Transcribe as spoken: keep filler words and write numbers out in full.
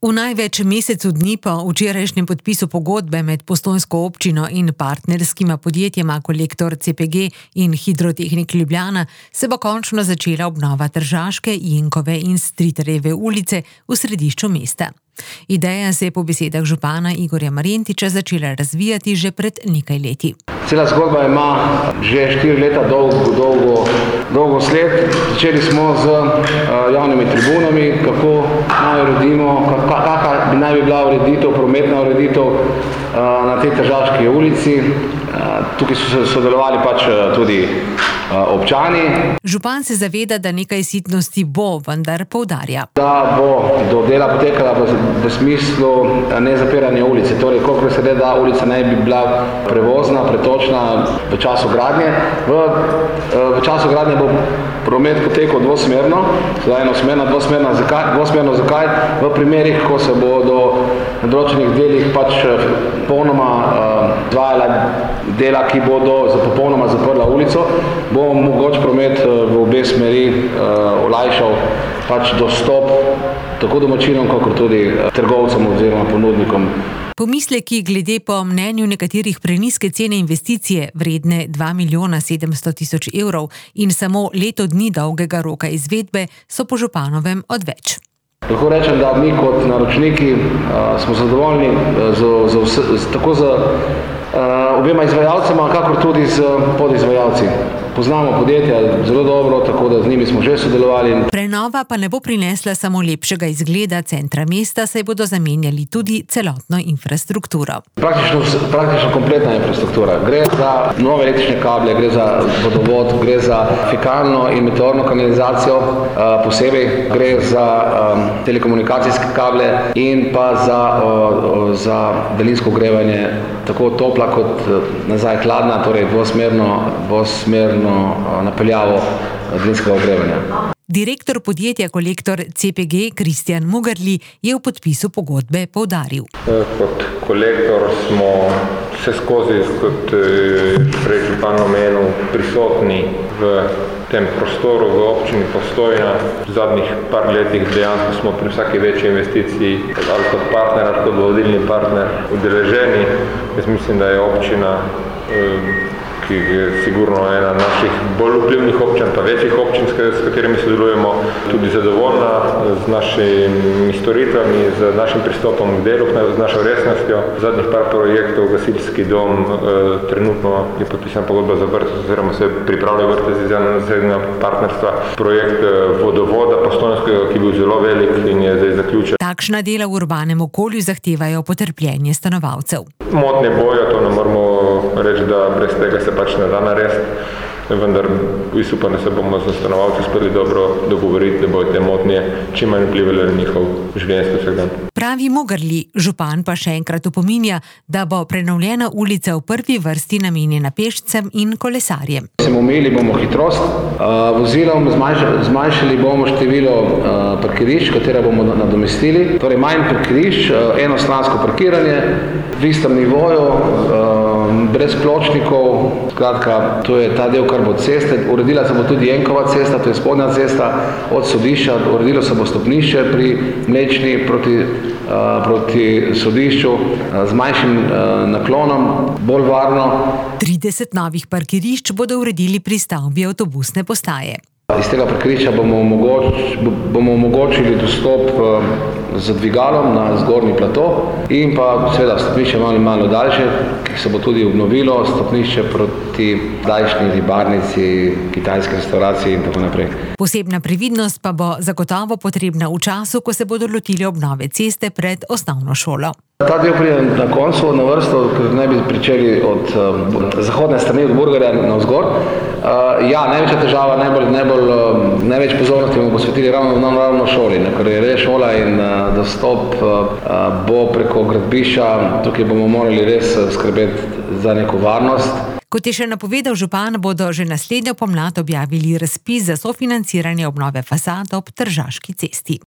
V največ mesecu dni po včerajšnjem podpisu pogodbe med postojnsko občino in partnerskima podjetjema Kolektor C P G in Hidrotehnik Ljubljana se bo končno začela obnova Tržaške, Jenkove in Stritarjeve ulice v središču mesta. Ideja se je po besedah župana Igorja Marjentiča začela razvijati že pred nekaj leti. Cela zgodba ima že štiri leta dolgo, dolgo, dolgo sled. Začeli smo z uh, javnimi tribunami, kako naj uredimo, kakšna bi naj bi bila ureditev, prometna ureditev uh, na tej Tržaški ulici. Uh, tukaj so sodelovali pač tudi uh, občani. Župan se zaveda, da nekaj sitnosti bo, vendar poudarja, da bo do dela potekala v, v smislu nezapiranja ulice. Torej, koliko se da ulica ne bi bila prevozna, pretočna v času gradnje. V, v času gradnje bo promet potekal dvosmerno, sedaj enosmerno, dvosmerno. Zakaj? Dvosmerno zakaj? V primerih, ko se bo do določenih delih pač popolnoma izvajala uh, dela, ki bodo za popolnoma zaprla ulico, bo mogoč promet uh, v obe smeri uh, olajšal pač dostop tako domačinom, kakor tudi uh, trgovcem oziroma ponudnikom. Pomisleki glede po mnenju nekaterih prenizke cene investicije vredne dva milijona sedemsto tisoč evrov in samo leto dni dolgega roka izvedbe so po županovem odveč. Lahko rečem, da mi kot naročniki uh, smo zadovoljni uh, z, z, z, z, tako z uh, obema izvajalcema, kakor tudi z podizvajalci. Poznamo podjetja zelo dobro, tako da z njimi smo že sodelovali. Prenova pa ne bo prinesla samo lepšega izgleda centra mesta, saj bodo zamenjali tudi celotno infrastrukturo. Praktično, praktično kompletna infrastruktura. Gre za nove električne kable, gre za vodovod, gre za fekalno in meteorno kanalizacijo, uh, posebej gre za um, telekomunikacijske kable in pa za, uh, za daljinsko ogrevanje, tako topla kot uh, nazaj hladna, torej dvosmerno, dvosmerno napeljavo daljinskega ogrevanja. Direktor podjetja Kolektor C P G Kristjan Mugarli je v podpisu pogodbe poudaril. Kot Kolektor smo vse skozi, kot prej župan omenil, prisotni v tem prostoru v občini Postojna. V zadnjih par letih dejansko smo pri vsaki večji investiciji ali kot partner ali kot vodilni partner udeleženi. Jaz mislim, da je občina, ki je sigurno ena naših bolj vplivnih občin, pa večjih občin, s katerimi sodelujemo, tudi zadovoljna z našimi storitvami, z našim pristopom k delu, z našo resnostjo. Zadnjih par projektov, gasilski dom, trenutno je podpisan pogodba za vrtec, oziroma se pripravlja vrtec iz naslednjega partnerstva. Projekt vodovoda postojnskega, ki je bil zelo velik in je zdaj zaključen. Takšna dela v urbanem okolju zahtevajo potrpljenje stanovalcev. Motnje bojo, to ne moramo reči, da brez tega se pač ne da narediti, vendar jaz upam, da se bomo z stanovalci uspeli dobro dogovoriti, da bodo te motnje čim manj vplivali na njihov življenjski vsakdan. Pravi Mugarli, župan pa še enkrat opominja, da bo prenovljena ulica v prvi vrsti namenjena pešcem in kolesarjem. Omejili bomo hitrost, vozilom zmanjšali bomo število parkirišč, katera bomo nadomestili, torej manj parkirišč, enostransko parkiranje v istem nivoju, brez pločnikov, skratka, to je ta del, kar bo ceste. Uredila se bo tudi Jenkova cesta, to je spodnja cesta od sodišča, uredilo se bo stopnišče pri Mlečni proti, uh, proti sodišču uh, z manjšim uh, naklonom, bolj varno. trideset novih parkirišč bodo uredili pri stavbi avtobusne postaje. Iz tega parkirišča bomo, omogoč, bomo omogočili dostop uh, z dvigalom na zgornji plato in pa seveda stopnišče malo, malo daljše, ki se bo tudi obnovilo, stopnišče proti daljšnji ribarnici, kitajske restauraciji in tako naprej. Posebna previdnost pa bo zagotovo potrebna v času, ko se bodo lotili obnove ceste pred osnovno šolo. Ta del pride na koncu na vrsto, ker ne bi pričeli od uh, zahodne strani, od Burgerja na vzgor. Uh, ja, največja težava, najbolj, najbolj, uh, največ pozornosti bomo posvetili ravno, ravno šoli, ne, ker je res šola in uh, dostop uh, bo preko gradbišča, tukaj bomo morali res skrbeti za neko varnost. Kot je še napovedal župan, bodo že naslednjo pomlad objavili razpis za sofinanciranje obnove fasad ob Tržaški cesti.